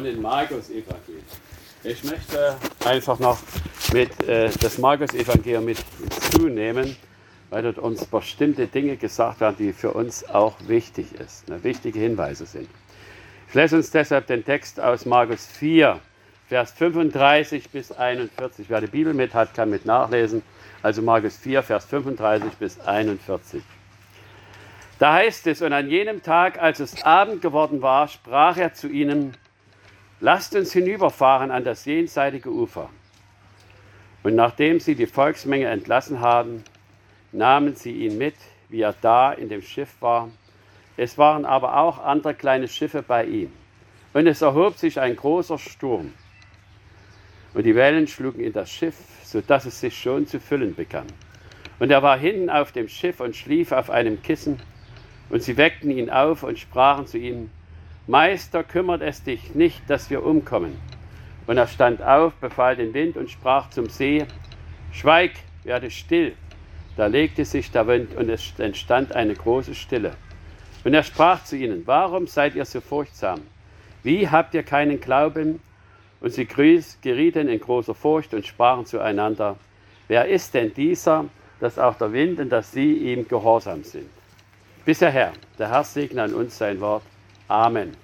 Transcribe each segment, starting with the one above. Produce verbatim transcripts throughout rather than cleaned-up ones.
und den Markus-Evangelium. Ich möchte einfach noch mit äh, das Markus-Evangelium mit hinzunehmen, weil dort uns bestimmte Dinge gesagt werden, die für uns auch wichtig ist, ne, wichtige Hinweise sind. Ich lese uns deshalb den Text aus Markus vier, Vers fünfunddreißig bis einundvierzig. Wer die Bibel mit hat, kann mit nachlesen. Also Markus vier, Vers fünfunddreißig bis einundvierzig. Da heißt es, und an jenem Tag, als es Abend geworden war, sprach er zu ihnen: Lasst uns hinüberfahren an das jenseitige Ufer. Und nachdem sie die Volksmenge entlassen haben, nahmen sie ihn mit, wie er da in dem Schiff war. Es waren aber auch andere kleine Schiffe bei ihm. Und es erhob sich ein großer Sturm. Und die Wellen schlugen in das Schiff, sodass es sich schon zu füllen begann. Und er war hinten auf dem Schiff und schlief auf einem Kissen. Und sie weckten ihn auf und sprachen zu ihm: Meister, kümmert es dich nicht, dass wir umkommen. Und er stand auf, befahl den Wind und sprach zum See: Schweig, werde still. Da legte sich der Wind und es entstand eine große Stille. Und er sprach zu ihnen: Warum seid ihr so furchtsam? Wie habt ihr keinen Glauben? Und sie gerieten in großer Furcht und sprachen zueinander: Wer ist denn dieser, dass auch der Wind und das See ihm gehorsam sind? Bisher Herr, der Herr segne an uns sein Wort. Amen.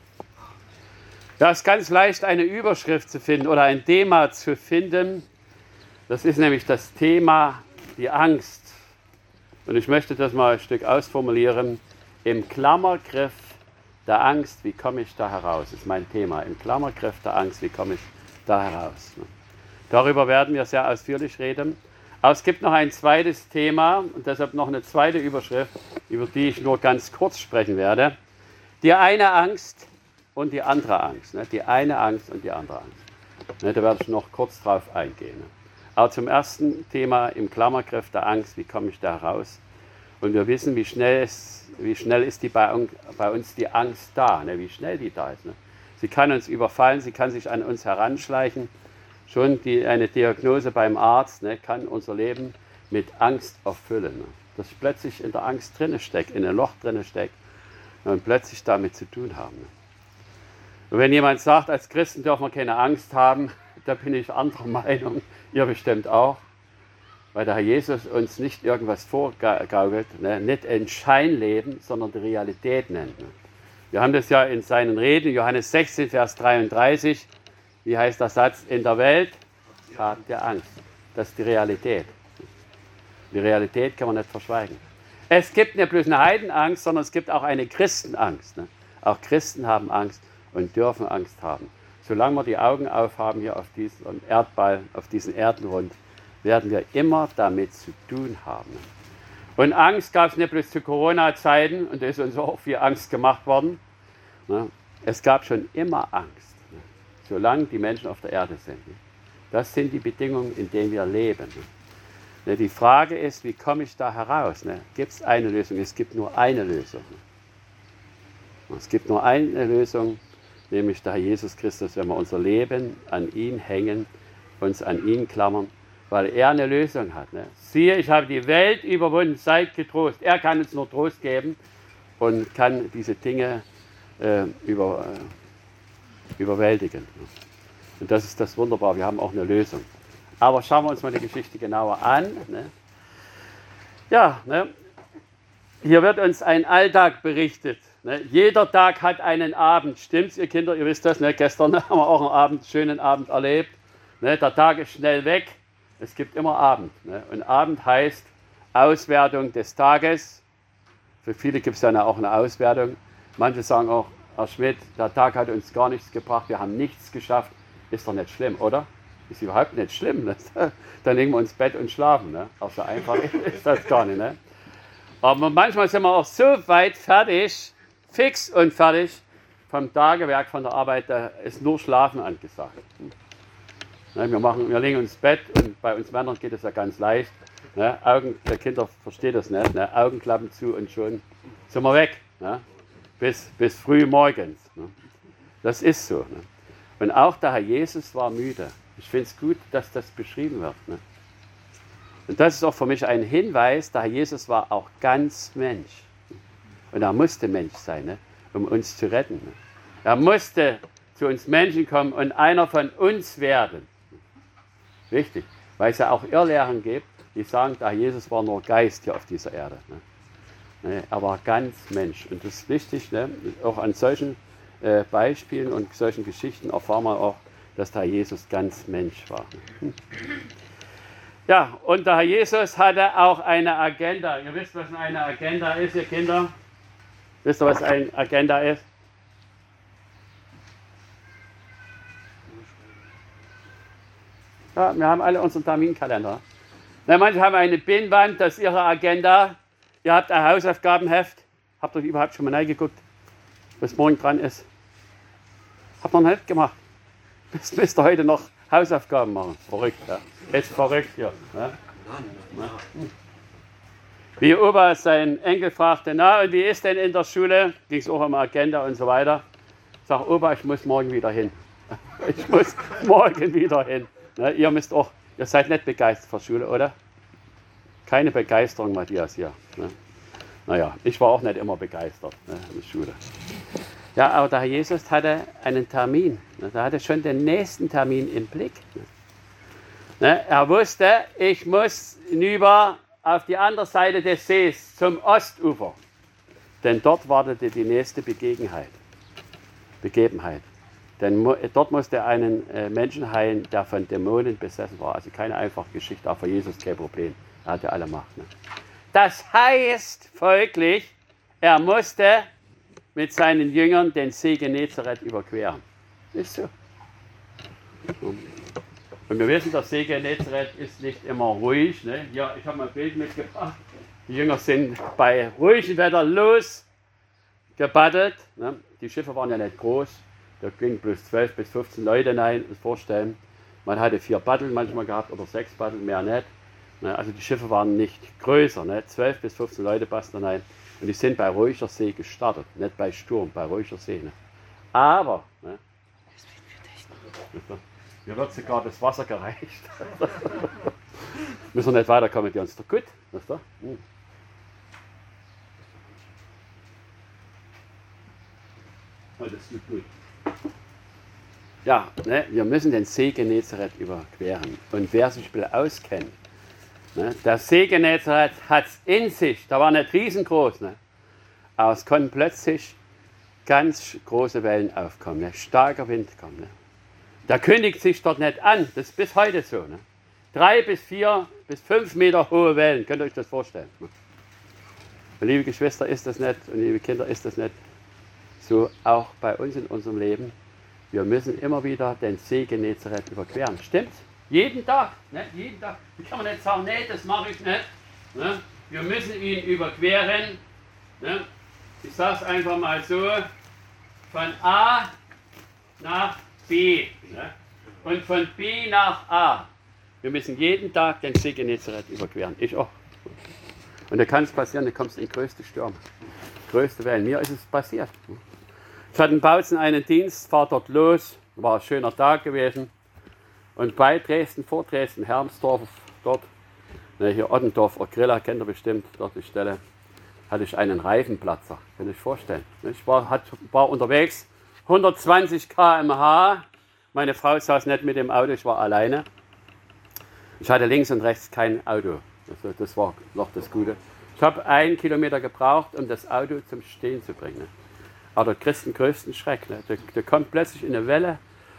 Da ist ganz leicht eine Überschrift zu finden oder ein Thema zu finden. Das ist nämlich das Thema die Angst. Und ich möchte das mal ein Stück ausformulieren. Im Klammergriff der Angst, wie komme ich da heraus? Das ist mein Thema. Im Klammergriff der Angst, wie komme ich da heraus? Darüber werden wir sehr ausführlich reden. Aber es gibt noch ein zweites Thema und deshalb noch eine zweite Überschrift, über die ich nur ganz kurz sprechen werde. Die eine Angst und die andere Angst. Die eine Angst und die andere Angst. Da werde ich noch kurz drauf eingehen. Aber zum ersten Thema im Klammergriff der Angst, wie komme ich da heraus? Und wir wissen, wie schnell ist, wie schnell ist die bei, bei uns die Angst da, wie schnell die da ist. Sie kann uns überfallen, sie kann sich an uns heranschleichen. Schon die, eine Diagnose beim Arzt ne, kann unser Leben mit Angst erfüllen. Ne. Dass ich plötzlich in der Angst drinne stecke, in ein Loch drinne stecke und plötzlich damit zu tun haben. Ne. Und wenn jemand sagt, als Christen dürfen wir keine Angst haben, da bin ich anderer Meinung, ihr bestimmt auch, weil der Herr Jesus uns nicht irgendwas vorgaukelt, ne, nicht ein Scheinleben, sondern die Realität nennt. Ne. Wir haben das ja in seinen Reden, Johannes sechzehn, Vers dreiunddreißig, wie heißt der Satz? In der Welt habt ihr Angst. Das ist die Realität. Die Realität kann man nicht verschweigen. Es gibt nicht bloß eine Heidenangst, sondern es gibt auch eine Christenangst. Ne? Auch Christen haben Angst und dürfen Angst haben. Solange wir die Augen aufhaben hier auf diesem Erdball, auf diesem Erdenrund, werden wir immer damit zu tun haben. Und Angst gab es nicht bloß zu Corona-Zeiten, und da ist uns auch viel Angst gemacht worden. Ne? Es gab schon immer Angst. Solange die Menschen auf der Erde sind. Das sind die Bedingungen, in denen wir leben. Die Frage ist, wie komme ich da heraus? Gibt es eine Lösung? Es gibt nur eine Lösung. Es gibt nur eine Lösung, nämlich der Herr Jesus Christus, wenn wir unser Leben an ihn hängen, uns an ihn klammern, weil er eine Lösung hat. Siehe, ich habe die Welt überwunden, seid getrost. Er kann uns nur Trost geben und kann diese Dinge äh, über... Äh, überwältigen. Und das ist das Wunderbare, wir haben auch eine Lösung. Aber schauen wir uns mal die Geschichte genauer an. Ne? Ja, ne? Hier wird uns ein Alltag berichtet. Ne? Jeder Tag hat einen Abend. Stimmt's, ihr Kinder? Ihr wisst das, ne? Gestern haben wir auch einen Abend, schönen Abend erlebt. Ne? Der Tag ist schnell weg. Es gibt immer Abend. Ne? Und Abend heißt Auswertung des Tages. Für viele gibt es dann auch eine Auswertung. Manche sagen auch, Herr Schmidt, der Tag hat uns gar nichts gebracht, wir haben nichts geschafft. Ist doch nicht schlimm, oder? Ist überhaupt nicht schlimm. Ne? Dann legen wir ins Bett und schlafen. Ne? Auch so einfach ist das gar nicht. Ne? Aber manchmal sind wir auch so weit fertig, fix und fertig vom Tagewerk, von der Arbeit, da ist nur Schlafen angesagt. Ne? Wir, machen, wir legen uns ins Bett und bei uns Männern geht es ja ganz leicht. Ne? Augen, der Kinder versteht das nicht. Ne? Augenklappen zu und schon sind wir weg. Ne? Bis, bis früh morgens. Ne? Das ist so. Ne? Und auch der Herr Jesus war müde. Ich finde es gut, dass das beschrieben wird. Ne? Und das ist auch für mich ein Hinweis, der Herr Jesus war auch ganz Mensch. Und er musste Mensch sein, ne? Um uns zu retten. Ne? Er musste zu uns Menschen kommen und einer von uns werden. Wichtig, weil es ja auch Irrlehren gibt, die sagen, der Jesus war nur Geist hier auf dieser Erde. Ne? Er war ganz Mensch. Und das ist wichtig, ne? Auch an solchen äh, Beispielen und solchen Geschichten erfahren wir auch, dass der Jesus ganz Mensch war. Hm. Ja, und der Herr Jesus hatte auch eine Agenda. Ihr wisst, was eine Agenda ist, ihr Kinder? Wisst ihr, was eine Agenda ist? Ja, wir haben alle unseren Terminkalender. Na, manche haben eine Pinnwand, das ist ihre Agenda. Ihr habt ein Hausaufgabenheft. Habt ihr überhaupt schon mal reingeguckt, was morgen dran ist? Habt ihr noch nicht gemacht? Müsst, müsst ihr heute noch Hausaufgaben machen. Verrückt, ja. Ist verrückt hier. Ja. Wie Opa seinen Enkel fragte, na und wie ist denn in der Schule? Ging es auch um Agenda und so weiter. Sag Opa, ich muss morgen wieder hin. Ich muss morgen wieder hin. Na, ihr müsst auch, ihr seid nicht begeistert für Schule, oder? Keine Begeisterung, Matthias, hier. Ne? Naja, ich war auch nicht immer begeistert, ne, in der Schule. Ja, aber der Herr Jesus hatte einen Termin. Ne? Der hatte schon den nächsten Termin im Blick. Ne? Er wusste, ich muss hinüber auf die andere Seite des Sees, zum Ostufer. Denn dort wartete die nächste Begebenheit. Begebenheit. Denn dort musste er einen Menschen heilen, der von Dämonen besessen war. Also keine einfache Geschichte, auch für Jesus kein Problem. Er hatte alle Macht. Ne? Das heißt folglich, er musste mit seinen Jüngern den See Genezareth überqueren. Ist so. Und wir wissen, der See Genezareth ist nicht immer ruhig. Ne? Ja, ich habe mal ein Bild mitgebracht. Die Jünger sind bei ruhigem Wetter losgepaddelt. Ne? Die Schiffe waren ja nicht groß. Da gingen bloß zwölf bis fünfzehn Leute rein, das vorstellen. Man hatte vier Paddeln manchmal gehabt oder sechs Paddeln, mehr nicht. Ne? Also die Schiffe waren nicht größer. Ne? zwölf bis fünfzehn Leute passten rein. Und die sind bei ruhiger See gestartet, nicht bei Sturm, bei ruhiger See. Ne? Aber, ne? Mir wird sogar das Wasser gereicht. Müssen wir nicht weiterkommen, die uns doch gut. Wisst ihr? Hm. Oh, das ist gut. Ja, ne? Wir müssen den See Genezareth überqueren. Und wer sich ein bisschen auskennt, ne? Der See Genezareth hat es in sich, da war nicht riesengroß, ne? Aber es konnten plötzlich ganz große Wellen aufkommen, ne? Starker Wind kommt. Ne? Der kündigt sich dort nicht an, das ist bis heute so. Ne? Drei bis vier bis fünf Meter hohe Wellen, könnt ihr euch das vorstellen. Ne? Und liebe Geschwister, ist das nicht, und liebe Kinder, ist das nicht so auch bei uns in unserem Leben? Wir müssen immer wieder den See Genezareth überqueren. Stimmt's? Jeden Tag, ne? Jeden Tag. Da kann man nicht sagen, nee, das mache ich nicht. Ne? Wir müssen ihn überqueren. Ne? Ich sage es einfach mal so, von A nach B. Ne? Und von B nach A. Wir müssen jeden Tag den See Genezareth überqueren. Ich auch. Und da kann es passieren, da kommst du in größte Stürme, größte Wellen. Mir ist es passiert. Ich hatte in Bautzen einen Dienst, fahr dort los, war ein schöner Tag gewesen. Und bei Dresden, vor Dresden, Hermsdorf, dort, ne, hier Ottendorf, Grilla, kennt ihr bestimmt, dort die Stelle, hatte ich einen Reifenplatzer, könnt ihr euch vorstellen. Ich war, hat, war unterwegs, hundertzwanzig Kilometer pro Stunde, meine Frau saß nicht mit dem Auto, ich war alleine. Ich hatte links und rechts kein Auto, also das war noch das Gute. Ich habe einen Kilometer gebraucht, um das Auto zum Stehen zu bringen. Aber du kriegst den größten Schreck. Ne? Du, du kommst plötzlich in eine Welle,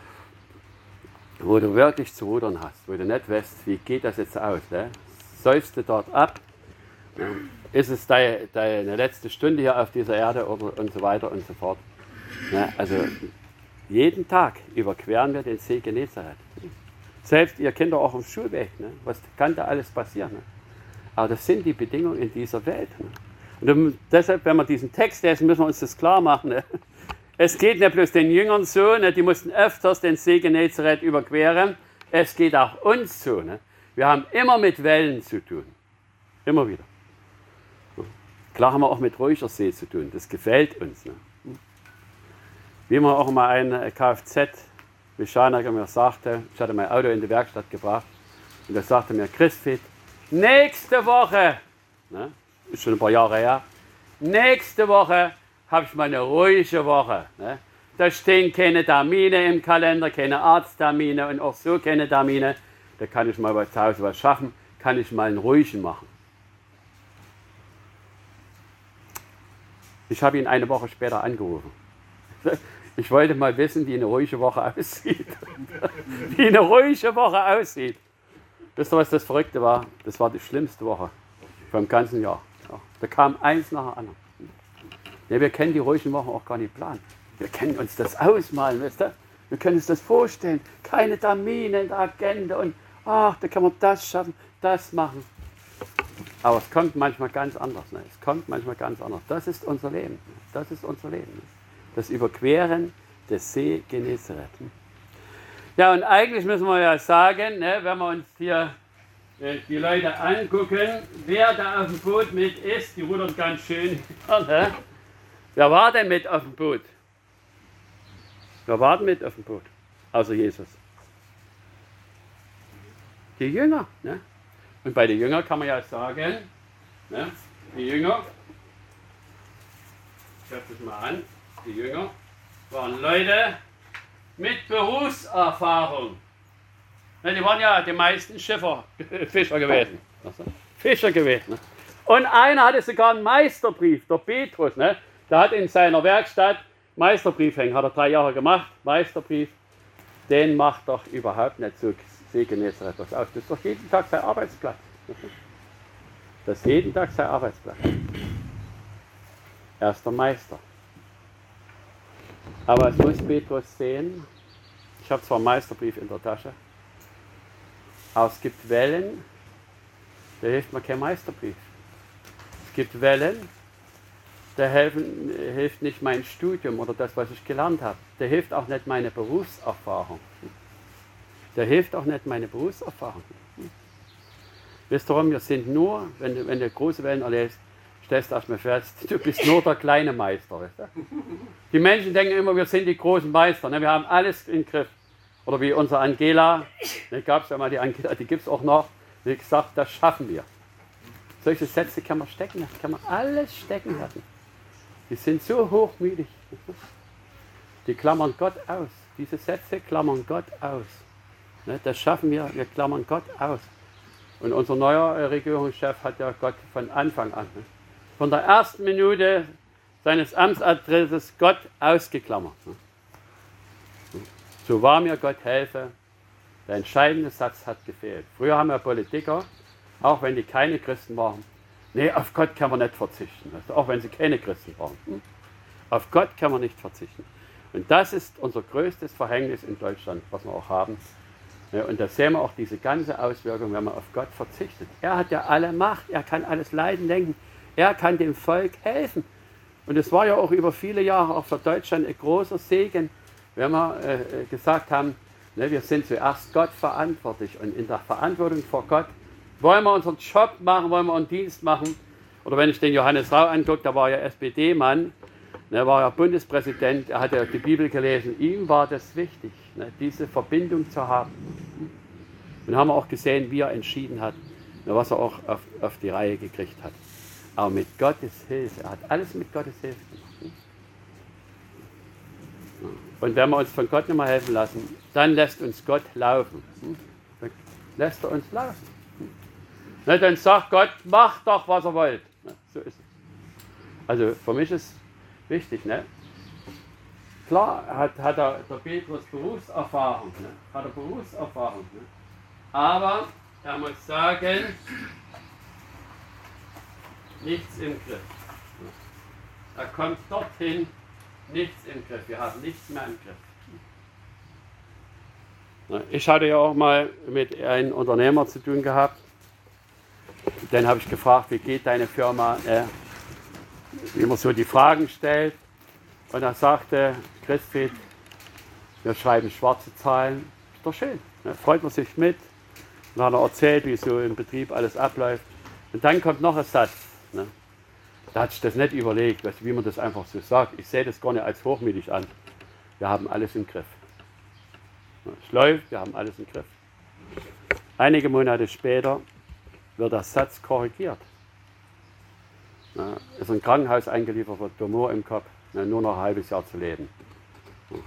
wo du wirklich zu rudern hast, wo du nicht weißt, wie geht das jetzt aus. Ne? Säufst du dort ab, ne? Ist es deine, deine letzte Stunde hier auf dieser Erde oder, und so weiter und so fort. Ne? Also jeden Tag überqueren wir den See Genezareth. Selbst ihr Kinder auch im Schulweg. Ne? Was kann da alles passieren? Ne? Aber das sind die Bedingungen in dieser Welt. Ne? Und deshalb, wenn wir diesen Text lesen, müssen wir uns das klar machen. Ne? Es geht nicht bloß den Jüngern so, ne? Die mussten öfters den See Genezareth überqueren. Es geht auch uns so. Ne? Wir haben immer mit Wellen zu tun. Immer wieder. Klar haben wir auch mit ruhiger See zu tun. Das gefällt uns. Ne? Wie man auch mal ein Kfz-Mechaniker mir sagte, ich hatte mein Auto in die Werkstatt gebracht und er sagte mir, Christfried, nächste Woche, ne? Ist schon ein paar Jahre her, nächste Woche habe ich mal eine ruhige Woche. Ne? da stehen keine Termine im Kalender, keine Arzttermine und auch so keine Termine. Da kann ich mal zu Hause was schaffen, kann ich mal einen ruhigen machen. Ich habe ihn eine Woche später angerufen. Ich wollte mal wissen, wie eine ruhige Woche aussieht. Wie eine ruhige Woche aussieht. Wisst ihr, was das Verrückte war? Das war die schlimmste Woche vom ganzen Jahr. Ja, da kam eins nach dem anderen. Ja, wir können die ruhigen Wochen auch gar nicht planen. Wir können uns das ausmalen, wisst ihr? Wir können uns das vorstellen. Keine Termine in der Agenda und ach, da kann man das schaffen, das machen. Aber es kommt manchmal ganz anders. Ne? Es kommt manchmal ganz anders. Das ist unser Leben. Das ist unser Leben. Ne? Das Überqueren des See Genezareth. Ja, und eigentlich müssen wir ja sagen, ne, wenn wir uns hier äh, die Leute angucken, wer da auf dem Boot mit ist, die rudern ganz schön. Ne? Wer war denn mit auf dem Boot? Wer war denn mit auf dem Boot? Außer Jesus. Die Jünger. Ne? Und bei den Jüngern kann man ja sagen, ne, die Jünger, ich habe das mal an, die Jünger waren Leute mit Berufserfahrung. Ne, die waren ja die meisten Schiffer, Fischer gewesen. Fischer gewesen. Ne? Und einer hatte sogar einen Meisterbrief, der Petrus. Ne? Der hat in seiner Werkstatt Meisterbrief hängen, hat er drei Jahre gemacht, Meisterbrief. Den macht doch überhaupt nicht so See Genezareth was aus. Das ist doch jeden Tag sein Arbeitsplatz. Das ist jeden Tag sein Arbeitsplatz. Er ist der Meister. Aber es muss Petrus sehen, ich habe zwar einen Meisterbrief in der Tasche, aber es gibt Wellen, da hilft mir kein Meisterbrief. Es gibt Wellen, da helfen, hilft nicht mein Studium oder das, was ich gelernt habe. Da hilft auch nicht meine Berufserfahrung. Da hilft auch nicht meine Berufserfahrung. Wisst ihr warum? Wir sind nur, wenn du, wenn du große Wellen erlebst, stellst du erstmal fest, du bist nur der kleine Meister. Weißt du? Die Menschen denken immer, wir sind die großen Meister. Ne? Wir haben alles im Griff. Oder wie unsere Angela, ne, gab es ja mal die Angela, die gibt es auch noch, wie gesagt, das schaffen wir. Solche Sätze kann man stecken lassen, kann man alles stecken lassen. Die sind so hochmütig. Die klammern Gott aus. Diese Sätze klammern Gott aus. Ne, das schaffen wir, wir klammern Gott aus. Und unser neuer Regierungschef hat ja Gott von Anfang an, ne, von der ersten Minute seines Amtsadresses Gott ausgeklammert. Ne. So wahr mir Gott helfe, der entscheidende Satz hat gefehlt. Früher haben ja Politiker, auch wenn die keine Christen waren, nee, auf Gott kann man nicht verzichten, also auch wenn sie keine Christen waren. Hm? Auf Gott kann man nicht verzichten. Und das ist unser größtes Verhängnis in Deutschland, was wir auch haben. Ja, und da sehen wir auch diese ganze Auswirkung, wenn man auf Gott verzichtet. Er hat ja alle Macht, er kann alles leiden, lenken, er kann dem Volk helfen. Und es war ja auch über viele Jahre auch für Deutschland ein großer Segen, wenn wir äh, gesagt haben, ne, wir sind zuerst Gott verantwortlich und in der Verantwortung vor Gott wollen wir unseren Job machen, wollen wir einen Dienst machen. Oder wenn ich den Johannes Rau angucke, da war ja S P D-Mann, er war ja Bundespräsident, er hat ja die Bibel gelesen, ihm war das wichtig, ne, diese Verbindung zu haben. Und haben wir auch gesehen, wie er entschieden hat, ne, was er auch auf, auf die Reihe gekriegt hat. Aber mit Gottes Hilfe, er hat alles mit Gottes Hilfe gemacht. Und wenn wir uns von Gott nicht mehr helfen lassen, dann lässt uns Gott laufen. Dann lässt er uns laufen. Ne, dann sagt Gott, macht doch, was er wollt. Ne, so ist es. Also für mich ist wichtig, ne? Klar hat, hat er, der Petrus Berufserfahrung, ne? Hat er Berufserfahrung, ne? Aber er muss sagen, nichts im Griff. Er kommt dorthin, nichts im Griff. Wir haben nichts mehr im Griff. Ich hatte ja auch mal mit einem Unternehmer zu tun gehabt. Den habe ich gefragt, wie geht deine Firma? Äh, wie man so die Fragen stellt. Und er sagte, Christfried, wir schreiben schwarze Zahlen. Ist doch schön, ne? Freut man sich mit. Dann hat er erzählt, wie so im Betrieb alles abläuft. Und dann kommt noch ein Satz. Ne? Da hat sich das nicht überlegt, wie man das einfach so sagt. Ich sehe das gar nicht als hochmütig an. Wir haben alles im Griff. Es läuft, wir haben alles im Griff. Einige Monate später wird der Satz korrigiert. Ja, ist ein Krankenhaus eingeliefert, wird Tumor im Kopf, ja, nur noch ein halbes Jahr zu leben. Ja,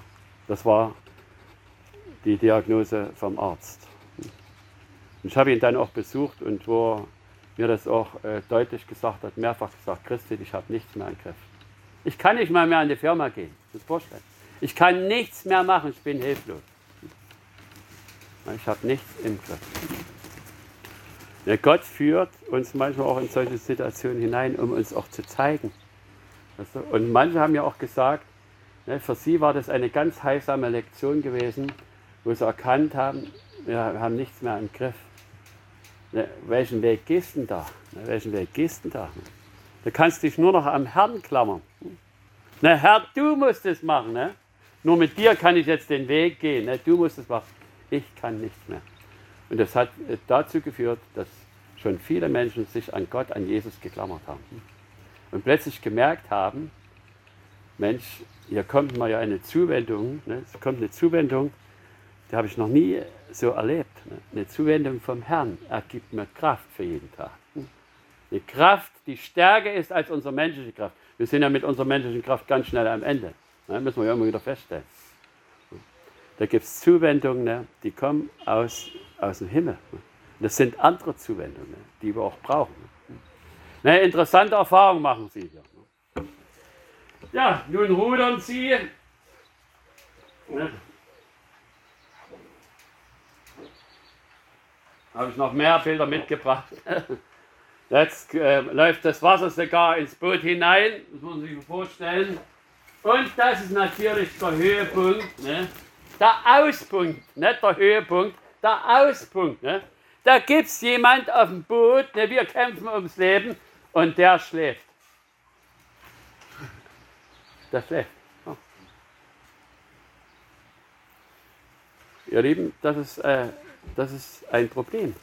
Das war die Diagnose vom Arzt. Und ich habe ihn dann auch besucht und wo er mir das auch äh, deutlich gesagt hat, mehrfach gesagt, Christi, ich habe nichts mehr im Griff. Ich kann nicht mal mehr an die Firma gehen, das ist vorstellen. Ich kann nichts mehr machen, ich bin hilflos. Ich habe nichts im Griff. Ja, Gott führt uns manchmal auch in solche Situationen hinein, um uns auch zu zeigen. Weißt du? Und manche haben ja auch gesagt, ne, für sie war das eine ganz heilsame Lektion gewesen, wo sie erkannt haben, wir haben nichts mehr im Griff. Ne, welchen Weg gehst du denn da? Ne, welchen Weg gehst du denn da? Du kannst dich nur noch am Herrn klammern. Ne, Herr, du musst es machen. Ne? Nur mit dir kann ich jetzt den Weg gehen. Ne? Du musst es machen. Ich kann nichts mehr. Und das hat dazu geführt, dass schon viele Menschen sich an Gott, an Jesus geklammert haben. Und plötzlich gemerkt haben, Mensch, hier kommt mal ja eine Zuwendung. Ne? Es kommt eine Zuwendung, die habe ich noch nie so erlebt. Ne? Eine Zuwendung vom Herrn. Er gibt mir Kraft für jeden Tag. Eine Kraft, die stärker ist als unsere menschliche Kraft. Wir sind ja mit unserer menschlichen Kraft ganz schnell am Ende. Ne? Müssen wir ja immer wieder feststellen. Da gibt es Zuwendungen, ne? Die kommen aus, aus dem Himmel. Ne? Das sind andere Zuwendungen, ne? Die wir auch brauchen. Ne? Eine interessante Erfahrung machen Sie hier. Ne? Ja, nun rudern Sie. Ne? Habe ich noch mehr Bilder mitgebracht. Jetzt äh, läuft das Wasser sogar ins Boot hinein, das muss man sich vorstellen. Und das ist natürlich der Höhepunkt, ne? Der Auspunkt, nicht der Höhepunkt, der Auspunkt. Ne? Da gibt es jemand auf dem Boot, ne? Wir kämpfen ums Leben und der schläft. Der schläft. Ja. Ihr Lieben, das ist, äh, das ist ein Problem.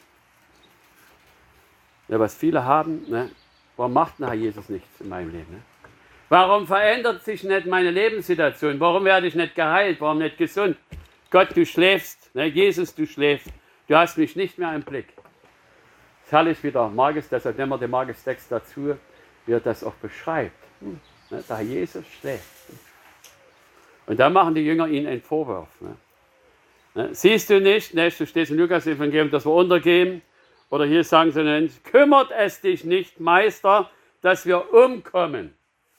Ja, was viele haben, ne? Warum macht nachher Jesus nichts in meinem Leben? Ne? Warum verändert sich nicht meine Lebenssituation? Warum werde ich nicht geheilt? Warum nicht gesund? Gott, du schläfst. Ne? Jesus, du schläfst. Du hast mich nicht mehr im Blick. Das ist herrlich wieder Markus, deshalb nehmen wir den Markus-Text dazu, wie er das auch beschreibt. Hm. Ne? Der Jesus schläft. Und da machen die Jünger ihnen einen Vorwurf. Ne? Ne? Siehst du nicht, ne? Du stehst im Lukas-Evangelium, dass wir untergehen. Oder hier sagen sie, kümmert es dich nicht, Meister, dass wir umkommen.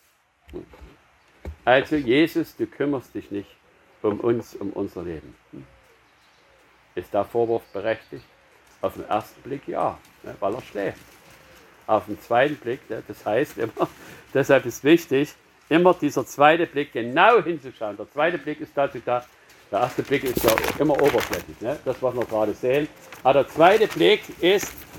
Also Jesus, du kümmerst dich nicht um uns, um unser Leben. Ist der Vorwurf berechtigt? Auf den ersten Blick ja, ne, weil er schläft. Auf den zweiten Blick, ne, das heißt immer, deshalb ist wichtig, immer dieser zweite Blick genau hinzuschauen. Der zweite Blick ist dazu da, der erste Blick ist ja immer oberflächlich, ne, das was wir gerade sehen. Aber der zweite Blick ist,